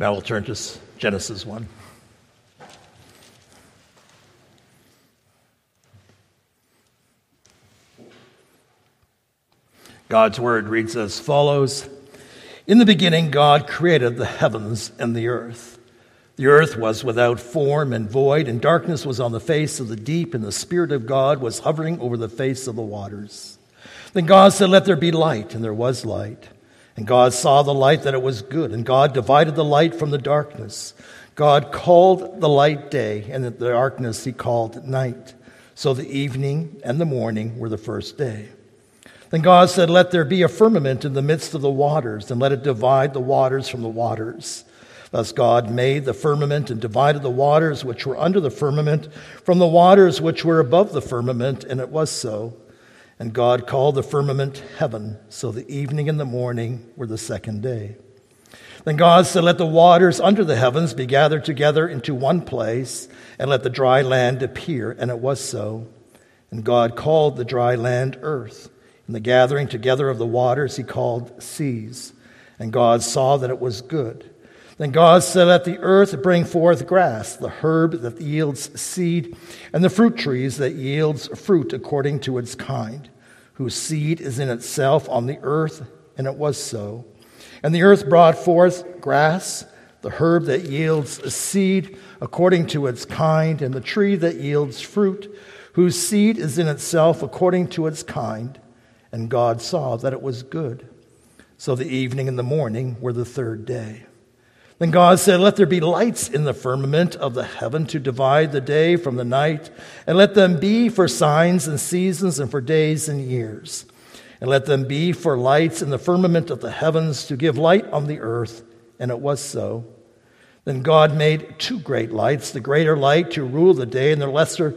Now we'll turn to Genesis 1. God's word reads as follows. In the beginning, God created the heavens and the earth. The earth was without form and void, and darkness was on the face of the deep, and the Spirit of God was hovering over the face of the waters. Then God said, "Let there be light," and there was light. And God saw the light that it was good, and God divided the light from the darkness. God called the light day, and the darkness he called night. So the evening and the morning were the first day. Then God said, "Let there be a firmament in the midst of the waters, and let it divide the waters from the waters." Thus God made the firmament and divided the waters which were under the firmament from the waters which were above the firmament, and it was so. And God called the firmament heaven. So the evening and the morning were the second day. Then God said, "Let the waters under the heavens be gathered together into one place, and let the dry land appear." And it was so. And God called the dry land earth. And the gathering together of the waters he called seas. And God saw that it was good. Then God said, "Let the earth bring forth grass, the herb that yields seed, and the fruit trees that yields fruit according to its kind, whose seed is in itself on the earth." And it was so. And the earth brought forth grass, the herb that yields seed according to its kind, and the tree that yields fruit, whose seed is in itself according to its kind. And God saw that it was good. So the evening and the morning were the third day. Then God said, "Let there be lights in the firmament of the heaven to divide the day from the night, and let them be for signs and seasons and for days and years. And let them be for lights in the firmament of the heavens to give light on the earth." And it was so. Then God made two great lights, the greater light to rule the day and the lesser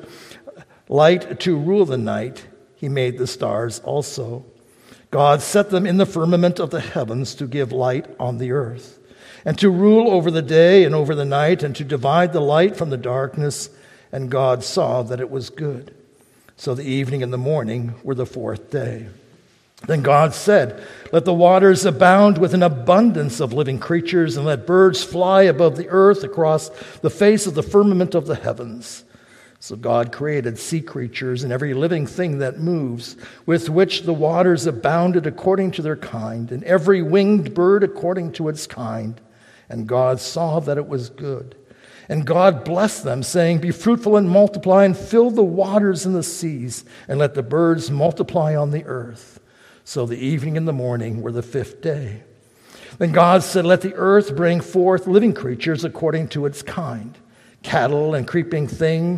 light to rule the night. He made the stars also. God set them in the firmament of the heavens to give light on the earth, and to rule over the day and over the night, and to divide the light from the darkness. And God saw that it was good. So the evening and the morning were the fourth day. Then God said, "Let the waters abound with an abundance of living creatures, and let birds fly above the earth across the face of the firmament of the heavens." So God created sea creatures and every living thing that moves, with which the waters abounded according to their kind, and every winged bird according to its kind. And God saw that it was good. And God blessed them, saying, "Be fruitful and multiply, and fill the waters and the seas, and let the birds multiply on the earth." So the evening and the morning were the fifth day. Then God said, "Let the earth bring forth living creatures according to its kind, cattle and creeping thing,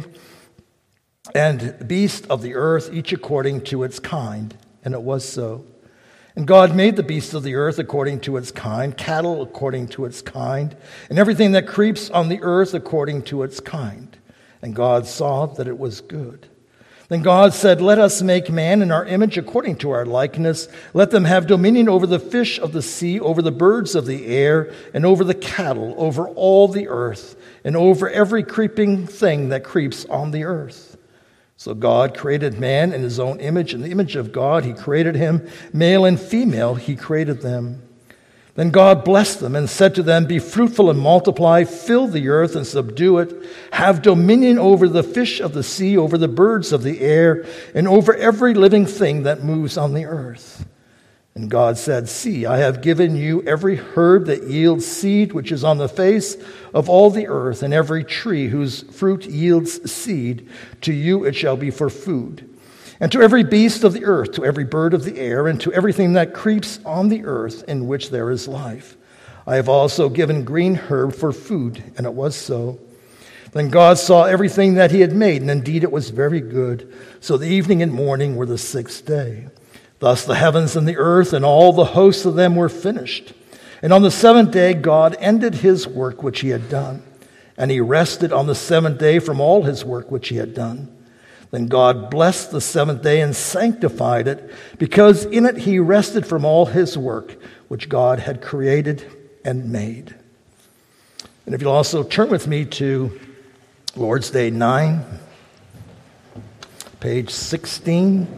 and beast of the earth, each according to its kind." And it was so. And God made the beasts of the earth according to its kind, cattle according to its kind, and everything that creeps on the earth according to its kind. And God saw that it was good. Then God said, "Let us make man in our image according to our likeness. Let them have dominion over the fish of the sea, over the birds of the air, and over the cattle, over all the earth, and over every creeping thing that creeps on the earth." So God created man in his own image. In the image of God he created him. Male and female he created them. Then God blessed them and said to them, "Be fruitful and multiply, fill the earth and subdue it. Have dominion over the fish of the sea, over the birds of the air, and over every living thing that moves on the earth." And God said, "See, I have given you every herb that yields seed, which is on the face of all the earth, and every tree whose fruit yields seed. To you it shall be for food. And to every beast of the earth, to every bird of the air, and to everything that creeps on the earth in which there is life. I have also given green herb for food." And it was so. Then God saw everything that he had made, and indeed it was very good. So the evening and morning were the sixth day. Thus the heavens and the earth and all the hosts of them were finished. And on the seventh day God ended his work which he had done. And he rested on the seventh day from all his work which he had done. Then God blessed the seventh day and sanctified it, because in it he rested from all his work which God had created and made. And if you'll also turn with me to Lord's Day 9, page 16.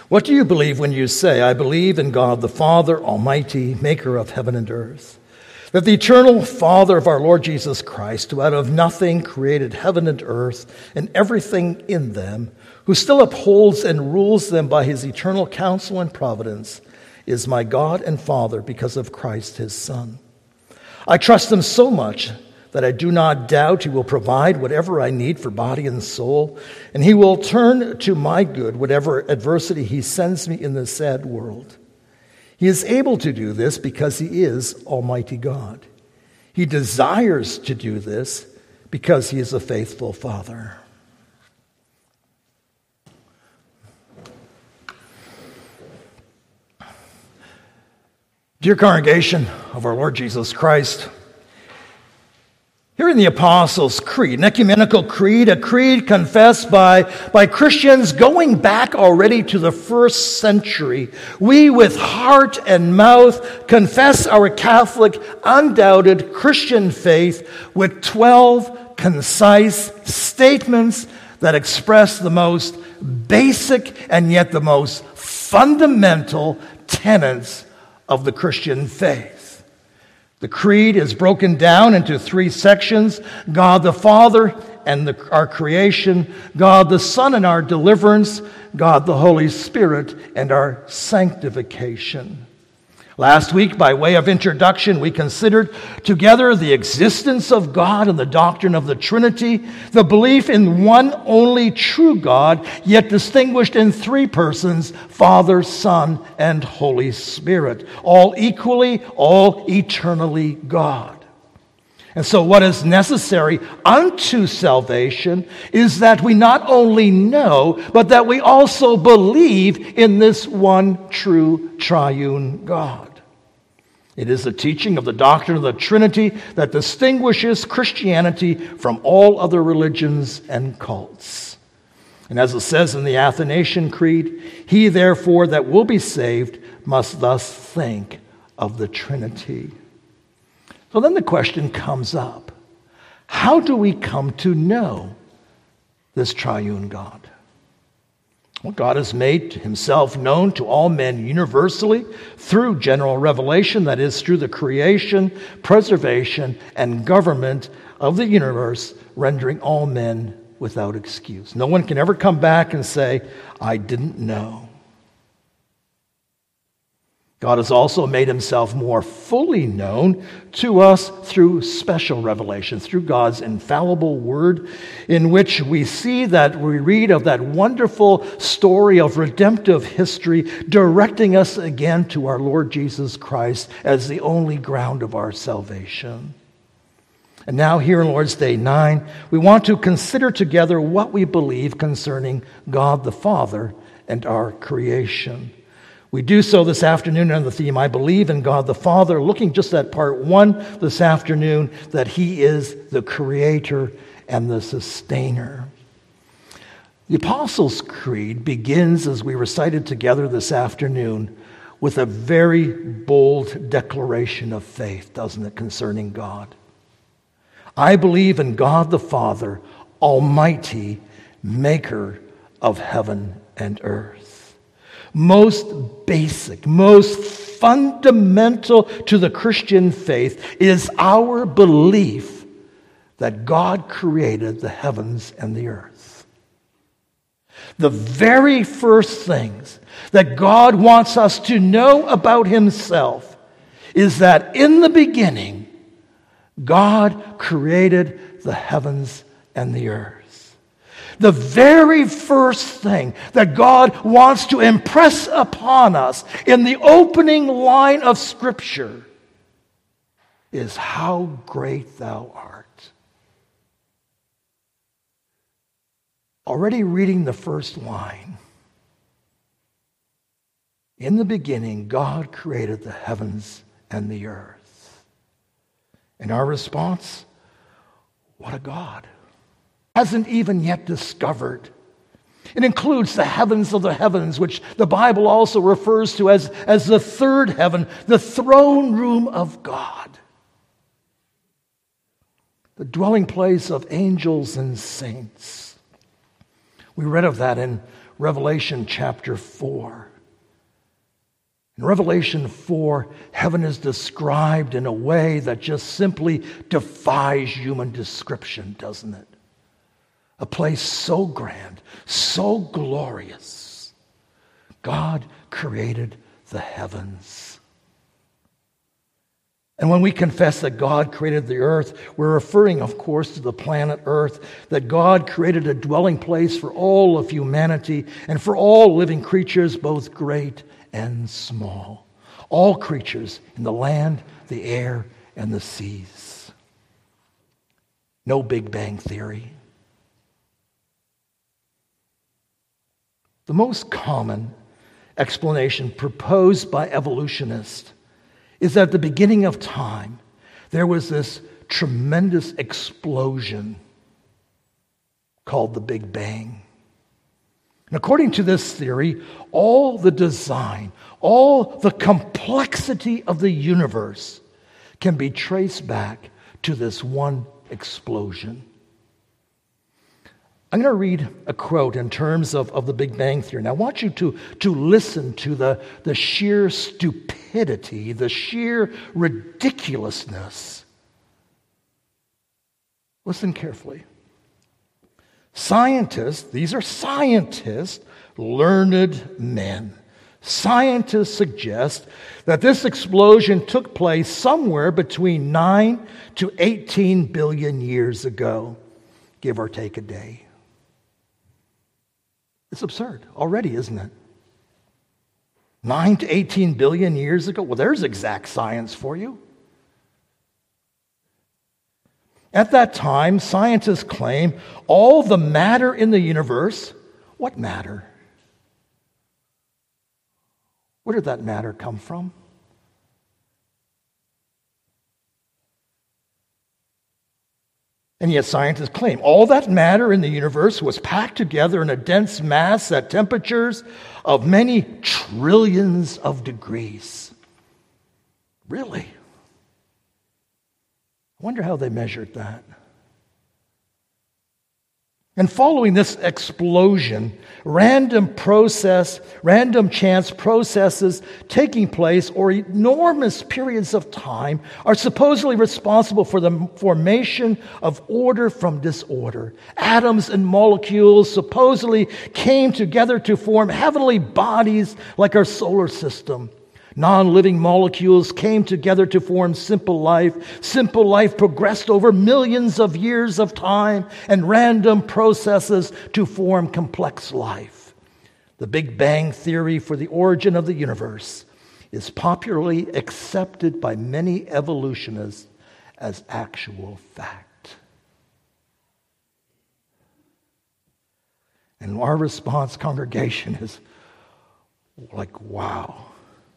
What do you believe when you say, I believe in God the Father Almighty, maker of heaven and earth, that the eternal Father of our Lord Jesus Christ, who out of nothing created heaven and earth and everything in them, who still upholds and rules them by his eternal counsel and providence, is my God and Father because of Christ his Son. I trust him so much that I do not doubt he will provide whatever I need for body and soul, and he will turn to my good whatever adversity he sends me in this sad world. He is able to do this because he is Almighty God. He desires to do this because he is a faithful Father. Dear congregation of our Lord Jesus Christ, here in the Apostles' Creed, an ecumenical creed, a creed confessed by Christians going back already to the first century, we with heart and mouth confess our Catholic, undoubted Christian faith with 12 concise statements that express the most basic and yet the most fundamental tenets of the Christian faith. The creed is broken down into 3 sections: God the Father and our creation, God the Son and our deliverance, God the Holy Spirit and our sanctification. Last week, by way of introduction, we considered together the existence of God and the doctrine of the Trinity, the belief in one only true God, yet distinguished in 3 persons, Father, Son, and Holy Spirit, all equally, all eternally God. And so what is necessary unto salvation is that we not only know, but that we also believe in this one true triune God. It is the teaching of the doctrine of the Trinity that distinguishes Christianity from all other religions and cults. And as it says in the Athanasian Creed, he therefore that will be saved must thus think of the Trinity. So then the question comes up, how do we come to know this triune God? Well, God has made himself known to all men universally through general revelation, that is, through the creation, preservation, and government of the universe, rendering all men without excuse. No one can ever come back and say, I didn't know. God has also made himself more fully known to us through special revelation, through God's infallible word, in which we read of that wonderful story of redemptive history, directing us again to our Lord Jesus Christ as the only ground of our salvation. And now here in Lord's Day 9, we want to consider together what we believe concerning God the Father and our creation. We do so this afternoon under the theme, I believe in God the Father, looking just at part 1 this afternoon, that he is the creator and the sustainer. The Apostles' Creed begins, as we recited together this afternoon, with a very bold declaration of faith, doesn't it, concerning God? I believe in God the Father, Almighty, maker of heaven and earth. Most basic, most fundamental to the Christian faith is our belief that God created the heavens and the earth. The very first things that God wants us to know about himself is that in the beginning, God created the heavens and the earth. The very first thing that God wants to impress upon us in the opening line of Scripture is how great thou art. Already reading the first line. In the beginning, God created the heavens and the earth. And our response, what a God. Hasn't even yet discovered. It includes the heavens of the heavens, which the Bible also refers to as the third heaven, the throne room of God, the dwelling place of angels and saints. We read of that in Revelation chapter 4. In Revelation 4, heaven is described in a way that just simply defies human description, doesn't it? A place so grand, so glorious. God created the heavens. And when we confess that God created the earth, we're referring, of course, to the planet Earth, that God created a dwelling place for all of humanity and for all living creatures, both great and small. All creatures in the land, the air, and the seas. No Big Bang theory. The most common explanation proposed by evolutionists is that at the beginning of time, there was this tremendous explosion called the Big Bang. And according to this theory, all the design, all the complexity of the universe can be traced back to this one explosion. I'm going to read a quote in terms of the Big Bang Theory. And I want you to listen to the sheer stupidity, the sheer ridiculousness. Listen carefully. Scientists, these are scientists, learned men. Scientists suggest that this explosion took place somewhere between 9 to 18 billion years ago, give or take a day. It's absurd already, isn't it? 9 to 18 billion years ago? Well, there's exact science for you. At that time, scientists claim all the matter in the universe. What matter? Where did that matter come from? And yet scientists claim all that matter in the universe was packed together in a dense mass at temperatures of many trillions of degrees. Really? I wonder how they measured that. And following this explosion, random chance processes taking place or enormous periods of time are supposedly responsible for the formation of order from disorder. Atoms and molecules supposedly came together to form heavenly bodies like our solar system. Non-living molecules came together to form simple life. Simple life progressed over millions of years of time and random processes to form complex life. The Big Bang theory for the origin of the universe is popularly accepted by many evolutionists as actual fact. And our response, congregation, is like, wow.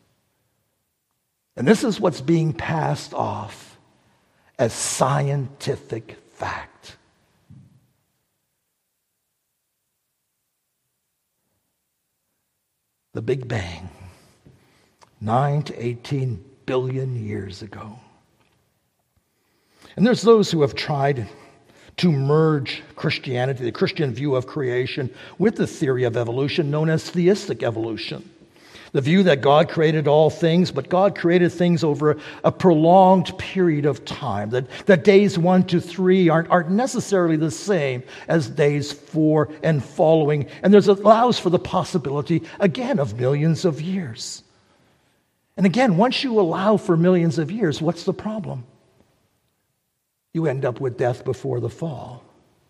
And this is what's being passed off as scientific fact. The Big Bang, 9 to 18 billion years ago. And there's those who have tried to merge Christianity, the Christian view of creation, with the theory of evolution known as theistic evolution. The view that God created all things, but God created things over a prolonged period of time. That days 1 to 3 aren't necessarily the same as days 4 and following. And there's allows for the possibility, again, of millions of years. And again, once you allow for millions of years, what's the problem? You end up with death before the fall.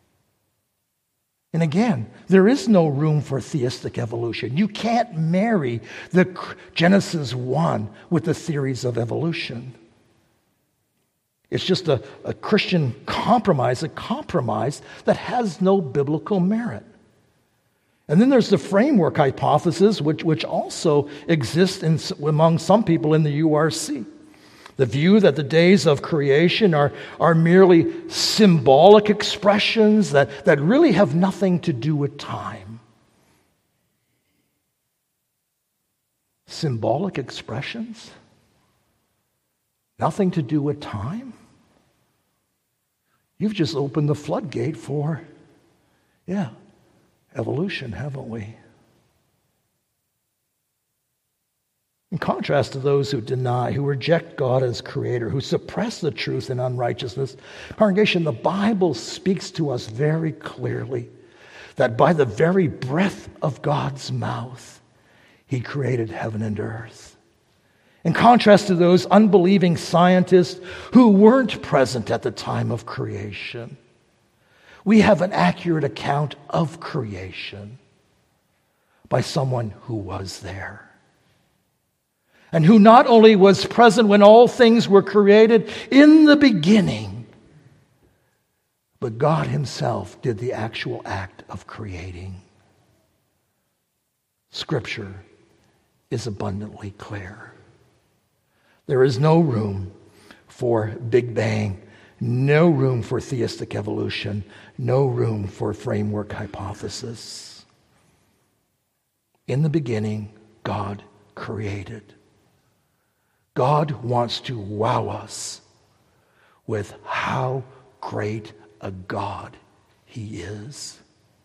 And again, there is no room for theistic evolution. You can't marry the Genesis 1 with the theories of evolution. It's just a Christian compromise, a compromise that has no biblical merit. And then there's the framework hypothesis, which also exists among some people in the URC. The view that the days of creation are merely symbolic expressions that really have nothing to do with time. Symbolic expressions? Nothing to do with time? You've just opened the floodgate for, evolution, haven't we? In contrast to those who deny, who reject God as creator, who suppress the truth in unrighteousness, congregation, the Bible speaks to us very clearly that by the very breath of God's mouth, he created heaven and earth. In contrast to those unbelieving scientists who weren't present at the time of creation, we have an accurate account of creation by someone who was there. And who not only was present when all things were created in the beginning, but God himself did the actual act of creating. Scripture is abundantly clear. There is no room for Big Bang, no room for theistic evolution, no room for framework hypothesis. In the beginning, God created. God wants to wow us with how great a God he is.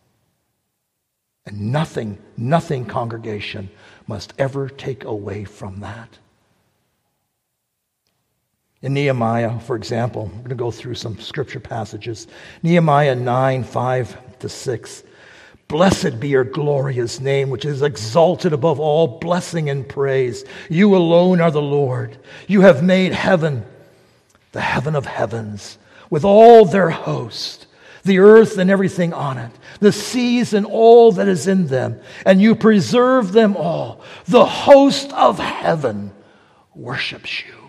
And nothing, congregation, must ever take away from that. In Nehemiah, for example, I'm going to go through some scripture passages. Nehemiah 9:5-6. Blessed be your glorious name, which is exalted above all blessing and praise. You alone are the Lord. You have made heaven, the heaven of heavens, with all their host, the earth and everything on it, the seas and all that is in them, and you preserve them all. The host of heaven worships you.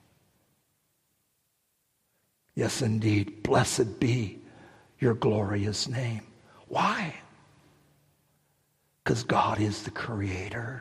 Yes, indeed, blessed be your glorious name. Why? Because God is the creator.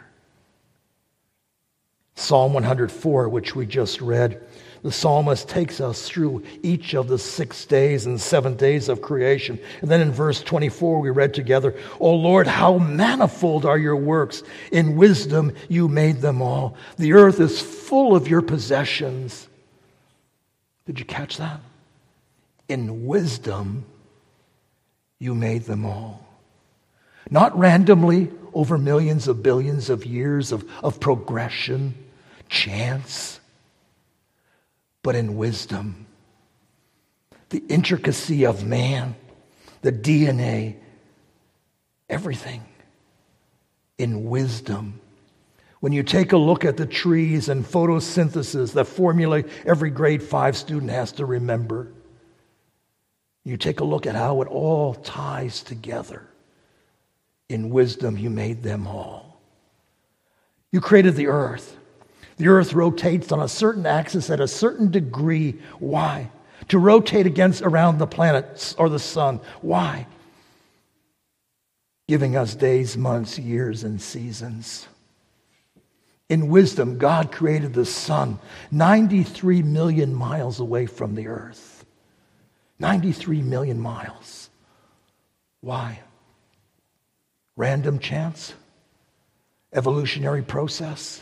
Psalm 104, which we just read, the psalmist takes us through each of the 6 days and 7 days of creation. And then in verse 24, we read together, O Lord, how manifold are your works. In wisdom you made them all. The earth is full of your possessions. Did you catch that? In wisdom you made them all. Not randomly over millions of billions of years of progression, chance, but in wisdom. The intricacy of man, the DNA, everything in wisdom. When you take a look at the trees and photosynthesis, that formula every grade 5 student has to remember, you take a look at how it all ties together. In wisdom, you made them all. You created the earth. The earth rotates on a certain axis at a certain degree. Why? To rotate around the planets or the sun. Why? Giving us days, months, years, and seasons. In wisdom, God created the sun 93 million miles away from the earth. 93 million miles. Why? Random chance? Evolutionary process?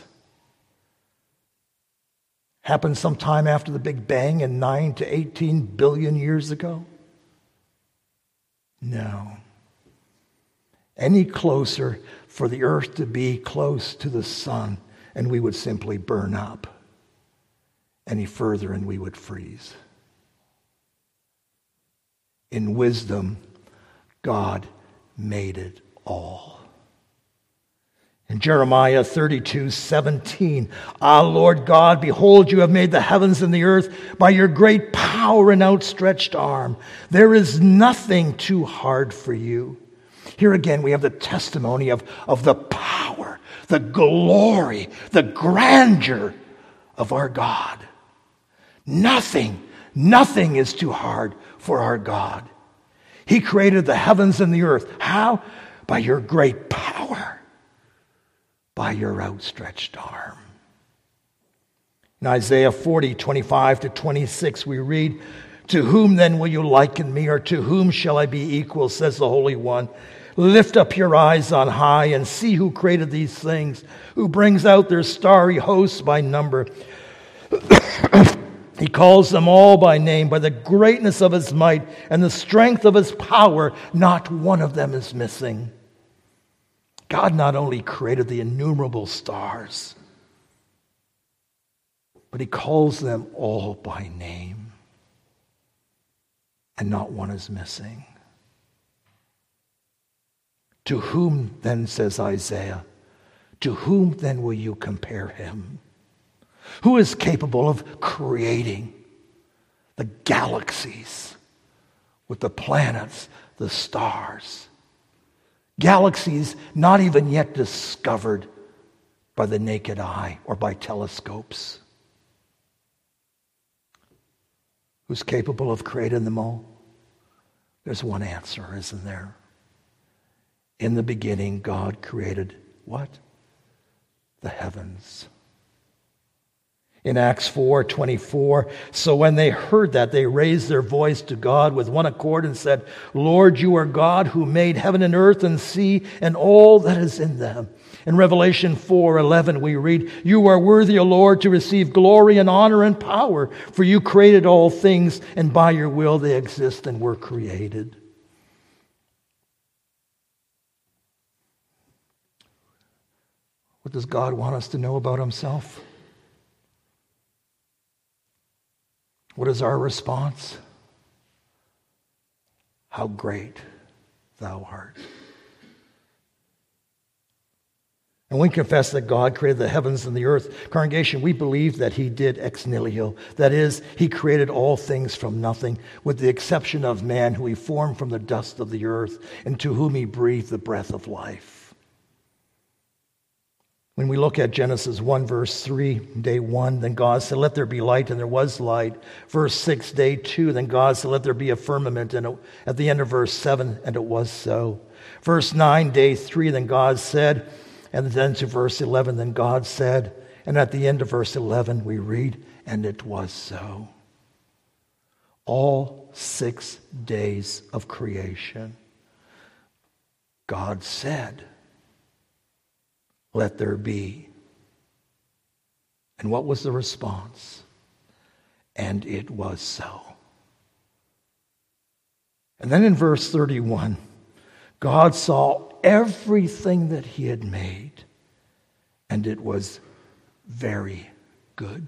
Happened sometime after the Big Bang in 9 to 18 billion years ago? No. Any closer for the earth to be close to the sun and we would simply burn up. Any further and we would freeze. In wisdom, God made it all. In Jeremiah 32:17, Ah, Lord God, behold, you have made the heavens and the earth by your great power and outstretched arm. There is nothing too hard for you. Here again, we have the testimony of the power, the glory, the grandeur of our God. Nothing is too hard for our God. He created the heavens and the earth. How? By your great power, by your outstretched arm. In Isaiah 40:25-26, we read, To whom then will you liken me, or to whom shall I be equal, says the Holy One. Lift up your eyes on high and see who created these things, who brings out their starry hosts by number. He calls them all by name, by the greatness of his might and the strength of his power. Not one of them is missing. God not only created the innumerable stars, But he calls them all by name. And not one is missing. To whom then, says Isaiah, to whom then will you compare him? Who is capable of creating the galaxies with the planets, the stars? Galaxies not even yet discovered by the naked eye or by telescopes. Who's capable of creating them all? There's one answer, isn't there? In the beginning, God created what? The heavens. In Acts 4:24, so when they heard that, they raised their voice to God with one accord and said, Lord, you are God who made heaven and earth and sea and all that is in them. In Revelation 4:11, we read, you are worthy, O Lord, to receive glory and honor and power, for you created all things, and by your will they exist and were created. What does God want us to know about himself? What is our response? How great thou art. And we confess that God created the heavens and the earth. Congregation, we believe that he did ex nihilo. That is, he created all things from nothing, with the exception of man, who he formed from the dust of the earth, and to whom he breathed the breath of life. When we look at Genesis 1, verse 3, day 1, then God said, let there be light, and there was light. Verse 6, day 2, then God said, let there be a firmament. And at the end of verse 7, and it was so. Verse 9, day 3, then God said, and then to verse 11, then God said, and at the end of verse 11, we read, and it was so. All 6 days of creation, God said, let there be. And what was the response? And it was so. And then in verse 31, God saw everything that he had made, and it was very good.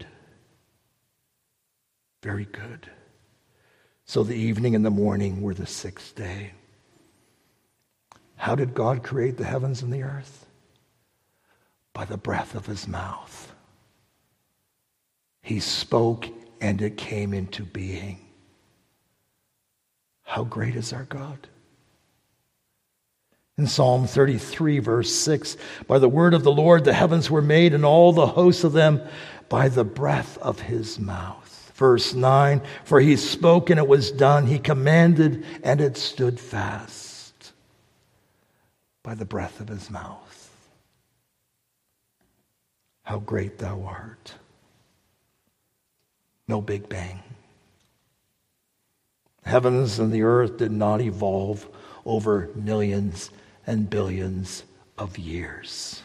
Very good. So the evening and the morning were the 6th day. How did God create the heavens and the earth? By the breath of his mouth. He spoke and it came into being. How great is our God? In Psalm 33, verse 6, by the word of the Lord the heavens were made, and all the hosts of them by the breath of his mouth. Verse 9, for he spoke and it was done. He commanded and it stood fast. By the breath of his mouth. How great thou art. No Big Bang. Heavens and the earth did not evolve over millions and billions of years.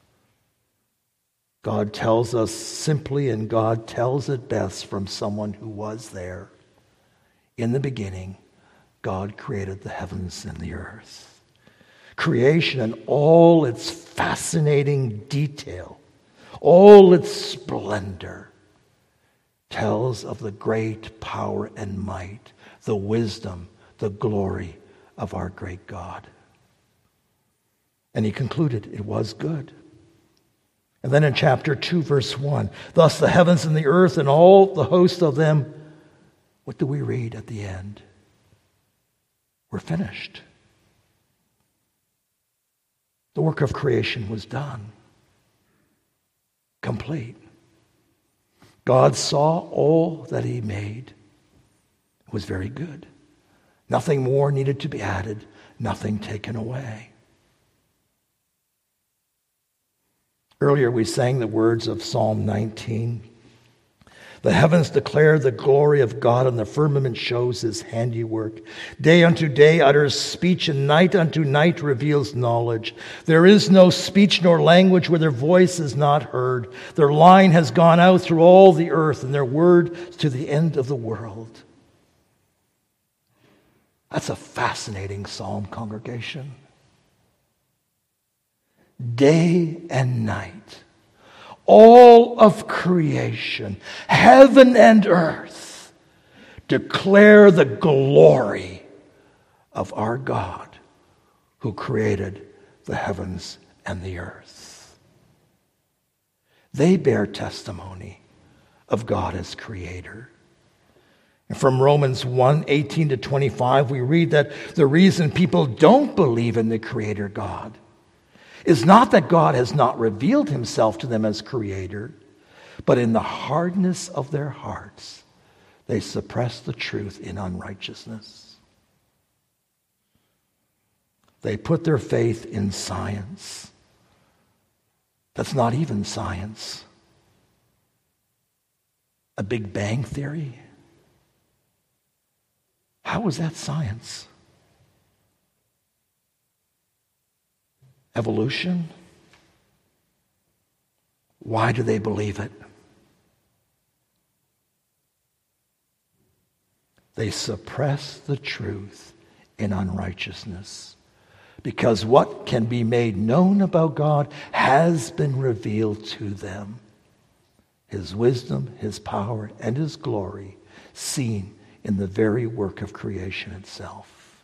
God tells us simply, and God tells it best from someone who was there. In the beginning, God created the heavens and the earth. Creation and all its fascinating detail, all its splendor, tells of the great power and might, the wisdom, the glory of our great God. And he concluded, it was good. And then in chapter 2, verse 1, thus the heavens and the earth and all the host of them, what do we read at the end? Were finished. The work of creation was done. Complete. God saw all that he made. It was very good. Nothing more needed to be added, nothing taken away. Earlier we sang the words of Psalm 19. The heavens declare the glory of God, and the firmament shows his handiwork. Day unto day utters speech, and night unto night reveals knowledge. There is no speech nor language where their voice is not heard. Their line has gone out through all the earth, and their word to the end of the world. That's a fascinating psalm, congregation. Day and night, all of creation, heaven and earth, declare the glory of our God who created the heavens and the earth. They bear testimony of God as creator. And from Romans 1:18-25, we read that the reason people don't believe in the creator God is not that God has not revealed himself to them as creator, but in the hardness of their hearts, they suppress the truth in unrighteousness. They put their faith in science. That's not even science. A Big Bang theory? How is that science? Evolution? Why do they believe it? They suppress the truth in unrighteousness, because what can be made known about God has been revealed to them. His wisdom, his power, and his glory seen in the very work of creation itself.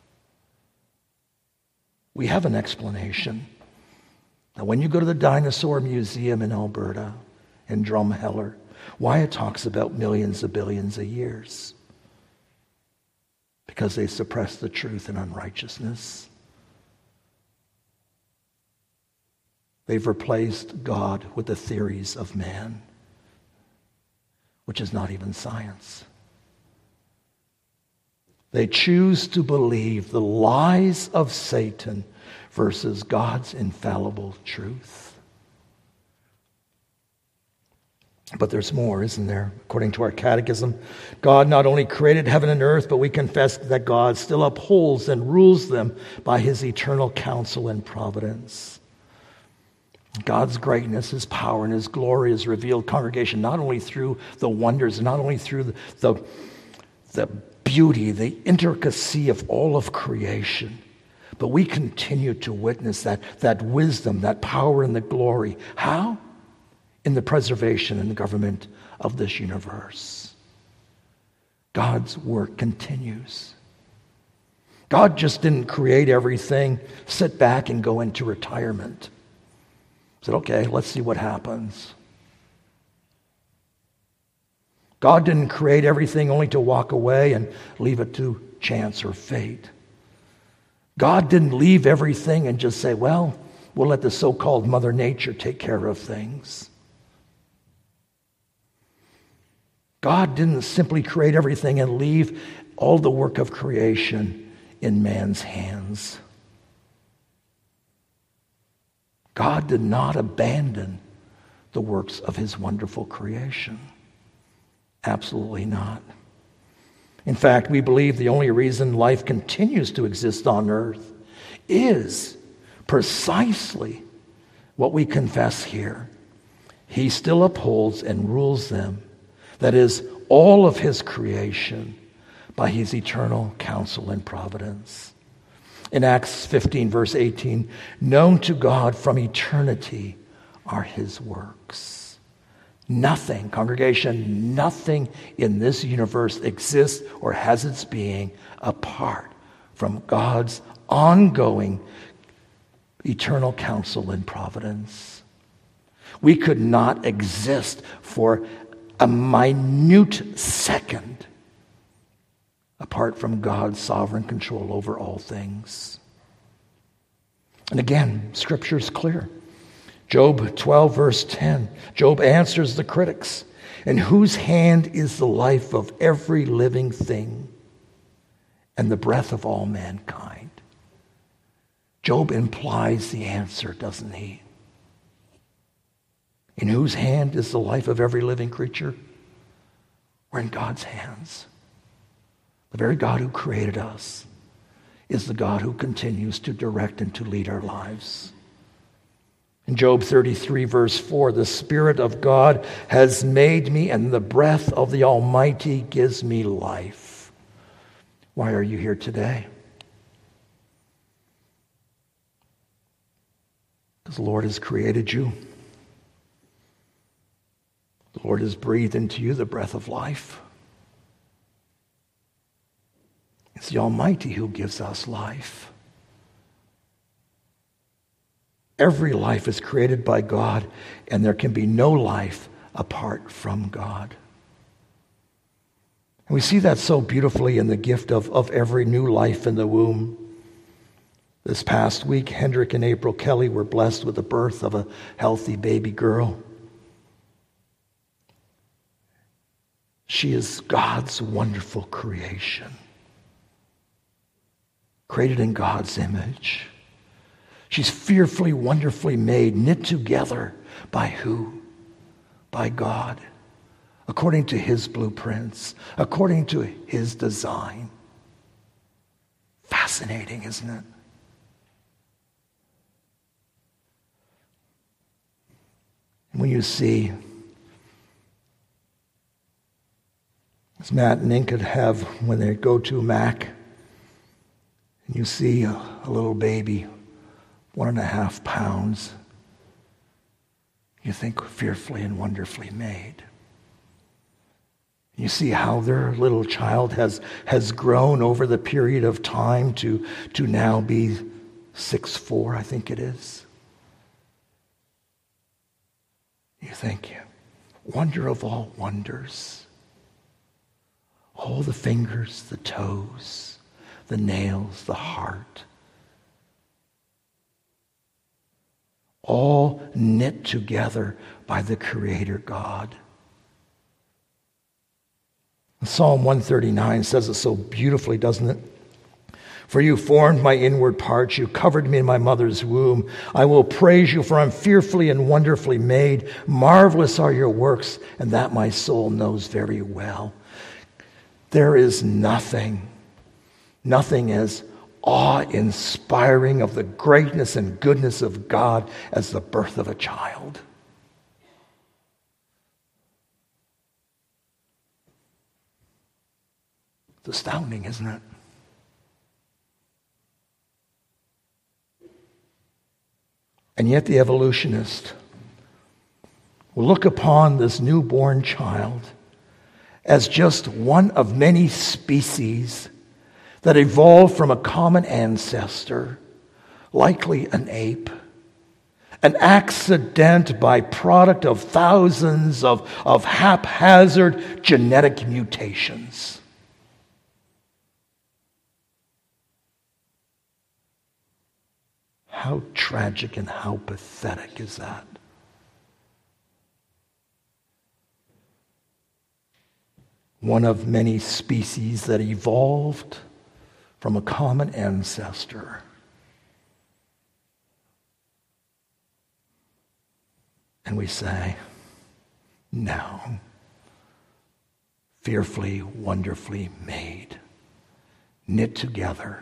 We have an explanation. Now, when you go to the Dinosaur Museum in Alberta, in Drumheller, why it talks about millions of billions of years? Because they suppress the truth in unrighteousness. They've replaced God with the theories of man, which is not even science. They choose to believe the lies of Satan versus God's infallible truth. But there's more, isn't there? According to our catechism, God not only created heaven and earth, but we confess that God still upholds and rules them by his eternal counsel and providence. God's greatness, his power, and his glory is revealed, congregation, not only through the wonders, not only through the beauty, the intricacy of all of creation, but we continue to witness that wisdom, that power, and the glory. How? In the preservation and the government of this universe. God's work continues. God just didn't create everything, sit back and go into retirement. Said, okay, let's see what happens. God didn't create everything only to walk away and leave it to chance or fate. God didn't leave everything and just say, well, we'll let the so-called Mother Nature take care of things. God didn't simply create everything and leave all the work of creation in man's hands. God did not abandon the works of his wonderful creation. Absolutely not. In fact, we believe the only reason life continues to exist on earth is precisely what we confess here. He still upholds and rules them, that is, all of his creation, by his eternal counsel and providence. In Acts 15, verse 18, known to God from eternity are his works. Nothing, congregation, nothing in this universe exists or has its being apart from God's ongoing eternal counsel and providence. We could not exist for a minute second apart from God's sovereign control over all things. And again, Scripture is clear. Job 12, verse 10. Job answers the critics. In whose hand is the life of every living thing and the breath of all mankind? Job implies the answer, doesn't he? In whose hand is the life of every living creature? We're in God's hands. The very God who created us is the God who continues to direct and to lead our lives. In Job 33, verse 4, the Spirit of God has made me, and the breath of the Almighty gives me life. Why are you here today? Because the Lord has created you. The Lord has breathed into you the breath of life. It's the Almighty who gives us life. Every life is created by God, and there can be no life apart from God. And we see that so beautifully in the gift of every new life in the womb. This past week, Hendrik and April Kelly were blessed with the birth of a healthy baby girl. She is God's wonderful creation, created in God's image. She's fearfully, wonderfully made, knit together by who? By God, according to his blueprints, according to his design. Fascinating, isn't it? When you see, as Matt and Inc. could have when they go to Mac, and you see a little baby, 1.5 pounds, you think fearfully and wonderfully made. You see how their little child has grown over the period of time to now be 6'4", I think it is. You think, wonder of all wonders. All the fingers, the toes, the nails, the heart. All knit together by the Creator God. Psalm 139 says it so beautifully, doesn't it? For you formed my inward parts. You covered me in my mother's womb. I will praise you, for I'm fearfully and wonderfully made. Marvelous are your works, and that my soul knows very well. There is nothing as awe-inspiring of the greatness and goodness of God as the birth of a child. It's astounding, isn't it? And yet the evolutionist will look upon this newborn child as just one of many species that evolved from a common ancestor, likely an ape, an accident byproduct of thousands of haphazard genetic mutations. How tragic and how pathetic is that? One of many species that evolved from a common ancestor. And we say, no, fearfully, wonderfully made, knit together.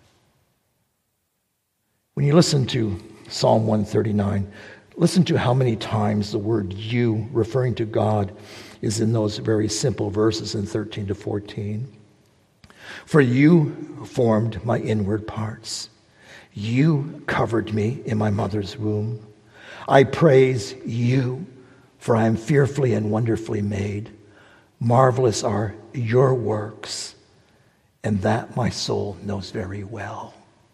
When you listen to Psalm 139, listen to how many times the word you, referring to God, is in those very simple verses in 13 to 14. For you formed my inward parts. You covered me in my mother's womb. I praise you, for I am fearfully and wonderfully made. Marvelous are your works, and that my soul knows very well.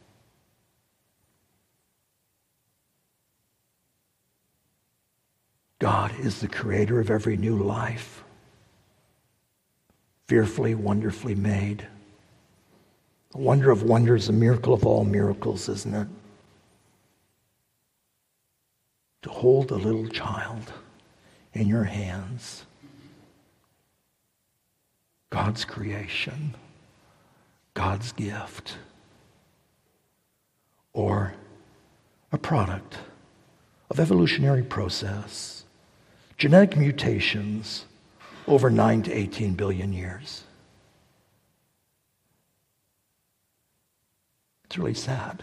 God is the creator of every new life. Fearfully, wonderfully made. The wonder of wonders, a miracle of all miracles, isn't it? To hold a little child in your hands. God's creation. God's gift. Or a product of evolutionary process. Genetic mutations over 9 to 18 billion years. It's really sad.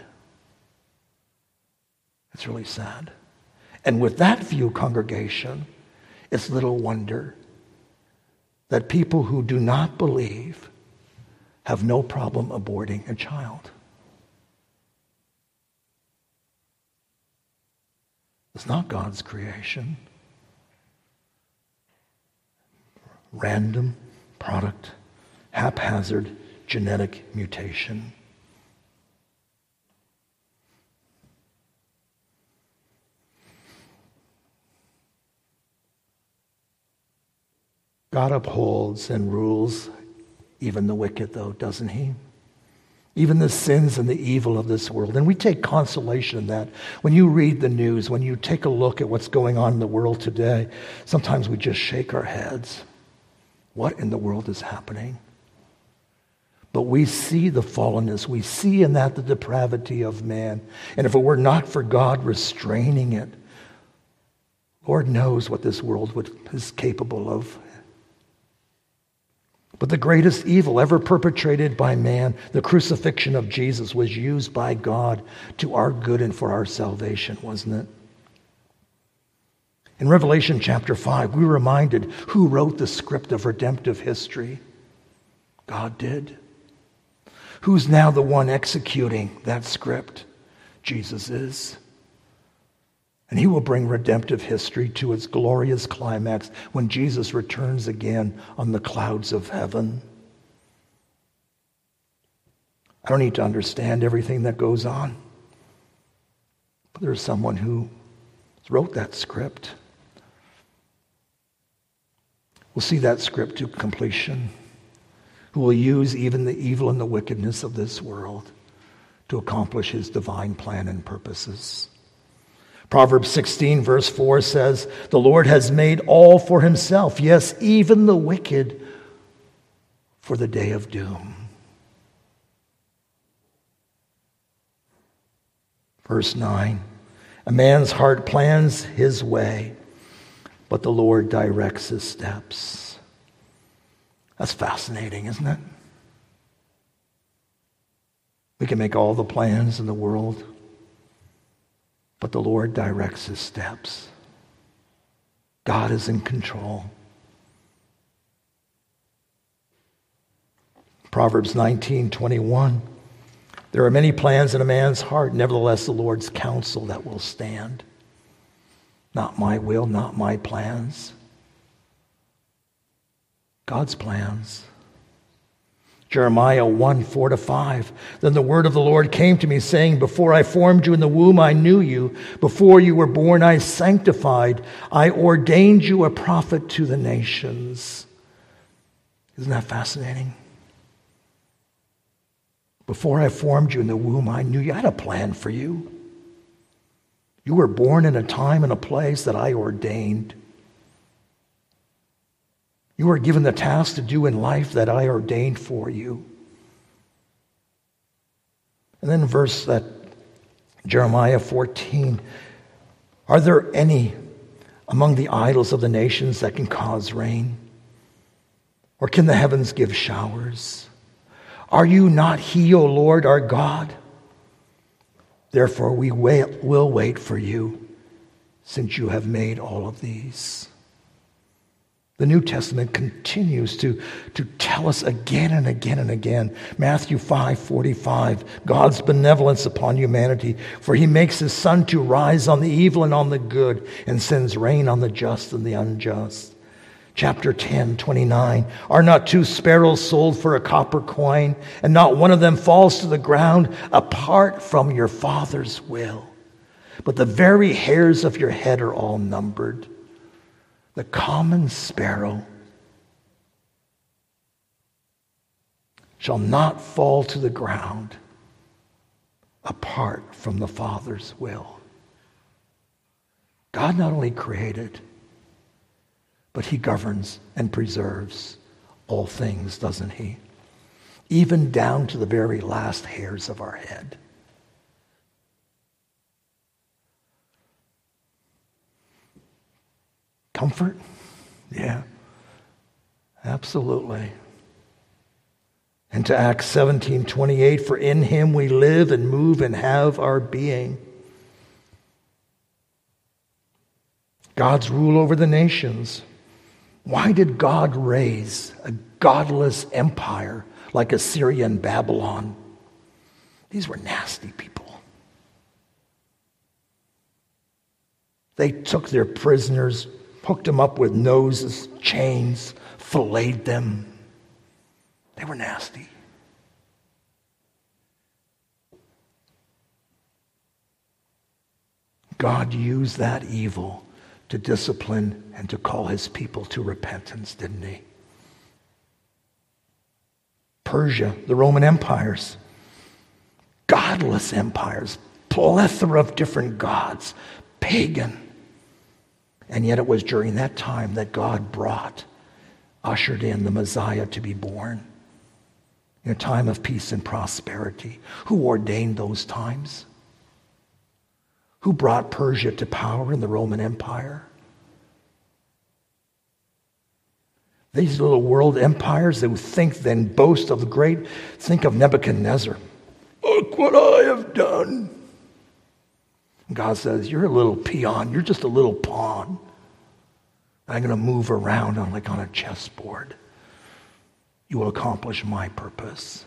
It's really sad. And with that view, congregation, it's little wonder that people who do not believe have no problem aborting a child. It's not God's creation. random product, haphazard genetic mutation. God upholds and rules even the wicked, though, doesn't he? Even the sins and the evil of this world. And we take consolation in that. When you read the news, when you take a look at what's going on in the world today, sometimes we just shake our heads. What in the world is happening? But we see the fallenness. We see in that the depravity of man. And if it were not for God restraining it, Lord knows what this world is capable of. But the greatest evil ever perpetrated by man, the crucifixion of Jesus, was used by God to our good and for our salvation, wasn't it? In Revelation chapter 5, we're reminded who wrote the script of redemptive history. God did. Who's now the one executing that script? Jesus is. And he will bring redemptive history to its glorious climax when Jesus returns again on the clouds of heaven. I don't need to understand everything that goes on, but there's someone who wrote that script. We'll see that script to completion, who will use even the evil and the wickedness of this world to accomplish his divine plan and purposes. Proverbs 16 verse 4 says, "The Lord has made all for himself, yes, even the wicked for the day of doom." Verse 9, "A man's heart plans his way, but the Lord directs his steps." That's fascinating, isn't it? We can make all the plans in the world, but the Lord directs his steps. God is in control. Proverbs 19:21. "There are many plans in a man's heart, nevertheless the Lord's counsel that will stand." Not my will, not my plans. God's plans. Jeremiah 1:4-5. "Then the word of the Lord came to me, saying, Before I formed you in the womb, I knew you. Before you were born, I sanctified. I ordained you a prophet to the nations." Isn't that fascinating? Before I formed you in the womb, I knew you. I had a plan for you. You were born in a time and a place that I ordained. You were given the task to do in life that I ordained for you. And then verse that Jeremiah 14, "Are there any among the idols of the nations that can cause rain? Or can the heavens give showers? Are you not he, O Lord, our God? Therefore we will wait for you, since you have made all of these." The New Testament continues to tell us again and again and again. Matthew 5:45, God's benevolence upon humanity, for he makes his sun to rise on the evil and on the good, and sends rain on the just and the unjust. Chapter 10:29, "Are not 2 sparrows sold for a copper coin, and not one of them falls to the ground apart from your Father's will? But the very hairs of your head are all numbered. The common sparrow shall not fall to the ground apart from the Father's will." God not only created, but he governs and preserves all things, doesn't he? Even down to the very last hairs of our head. Comfort? Yeah, absolutely. And to Acts 17:28, "For in him we live and move and have our being." God's rule over the nations. Why did God raise a godless empire like Assyria and Babylon? These were nasty people. They took their prisoners hooked them up with noses, chains, filleted them. They were nasty. God used that evil to discipline and to call his people to repentance, didn't he? Persia, the Roman empires, godless empires, plethora of different gods, pagan. And yet it was during that time that God ushered in the Messiah to be born. In a time of peace and prosperity. Who ordained those times? Who brought Persia to power in the Roman Empire? These little world empires that think then boast of the great, think of Nebuchadnezzar. Look what I have done. And God says, you're a little peon, you're just a little pawn. I'm going to move around like on a chessboard. You will accomplish my purpose.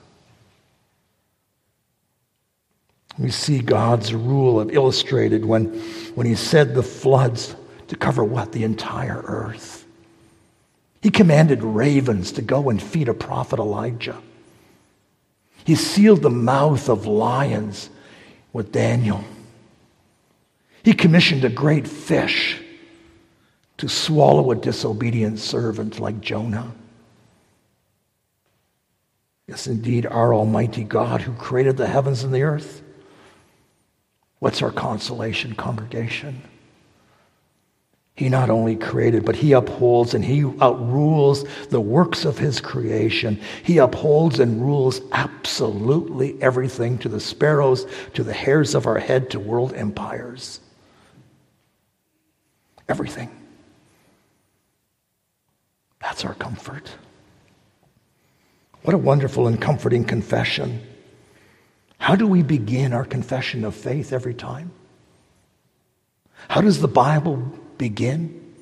We see God's rule illustrated when he said the floods to cover what? The entire earth. He commanded ravens to go and feed a prophet Elijah. He sealed the mouth of lions with Daniel. He commissioned a great fish to swallow a disobedient servant like Jonah. Yes, indeed, our Almighty God who created the heavens and the earth. What's our consolation, congregation? He not only created, but he upholds and he outrules the works of his creation. He upholds and rules absolutely everything, to the sparrows, to the hairs of our head, to world empires. Everything. That's our comfort. What a wonderful and comforting confession. How do we begin our confession of faith every time? How does the Bible begin?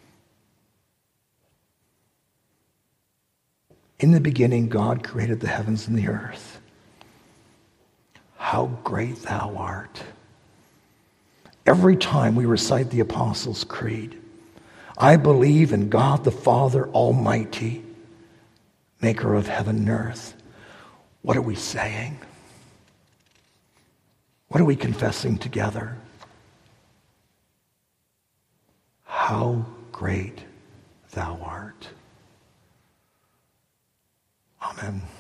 In the beginning, God created the heavens and the earth. How great thou art. Every time we recite the Apostles' Creed, I believe in God the Father Almighty, maker of heaven and earth. What are we saying? What are we confessing together? How great thou art. Amen.